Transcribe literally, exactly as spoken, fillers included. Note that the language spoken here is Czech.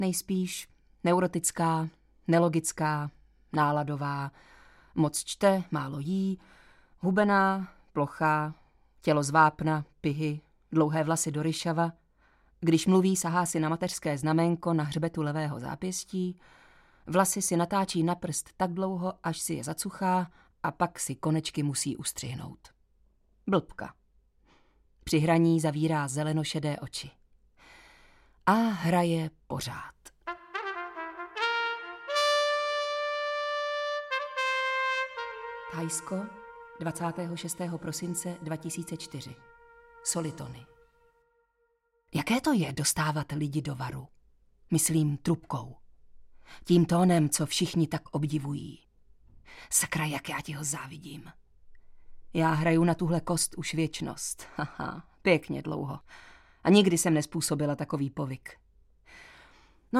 Nejspíš neurotická, nelogická, náladová, moc čte, málo jí, hubená, plochá, tělo z vápna, pihy, dlouhé vlasy do ryšava. Když mluví, sahá si na mateřské znaménko na hřbetu levého zápěstí, vlasy si natáčí na prst tak dlouho, až si je zacuchá a pak si konečky musí ustřihnout. Blbka. Při hraní zavírá zelenošedé oči. A hraje pořád. Thajsko, dvacátého šestého prosince dva tisíce čtyři. Solitony. Jaké to je dostávat lidi do varu? Myslím trubkou. Tím tónem, co všichni tak obdivují. Sakra, jak já ti ho závidím. Já hraju na tuhle kost už věčnost. Haha, pěkně dlouho. A nikdy jsem nespůsobila takový povyk.